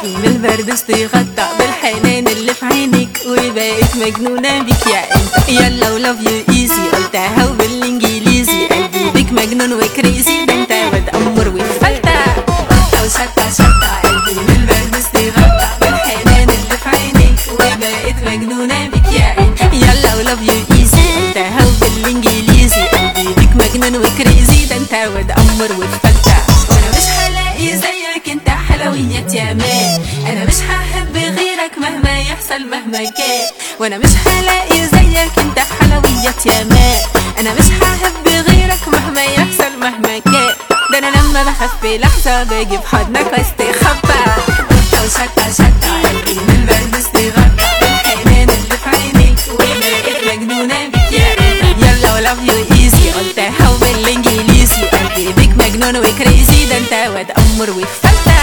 من البرد استغطى بالحنان اللي في عينيك وبقيت مجنونة بيك يا انت. يلا ولاف يو ايزي قلتها وبالانجليزي قلبي بيك مجنون وكريزي، ده انت واد امور وفلتة قطة وشطة شطة. قلبي من البرد استغطى بالحنان اللي في عينيك وبقيت مجنونة بيك يا انت. يلا ولاف يو ايزي قلتها وبالانجليزي قلبي بيك مجنون وكريزي، ده انت واد امور وفلتة. وانا مش هلاقي زيك انت حلويات يا مان، انا مش هحب غيرك مهما يحصل مهما كان. وانا مش هلاقي زيك انت حلويات يا مان، انا مش هحب غيرك مهما يحصل مهما كان. ده انا لما بخاف في لحظة باجي في حضنك واستخبى قطة وشطة شطة. قلبي من البرد استغطى بالحنان اللي في عينيك وبقيت مجنونة بيك يا انت. يلا ولاف يو ايزي قلتها وبالانجليزي قلبي بيك مجنون وكريزي، ده انت واد امور وفلتة.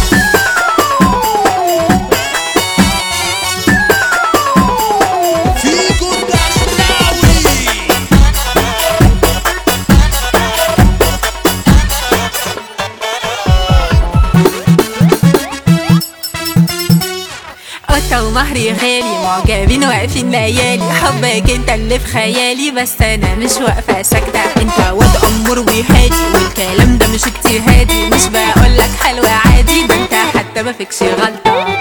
قطة ومهري غالي معجبين واقفين ليالي، حبك انت اللي في خيالي بس انا مش واقفة ساكتة. انت واد امور وهادي والكلام ده مش اجتهادي، مش بقولك حلوة عادي، ده انت حتى مفيكش غلطة.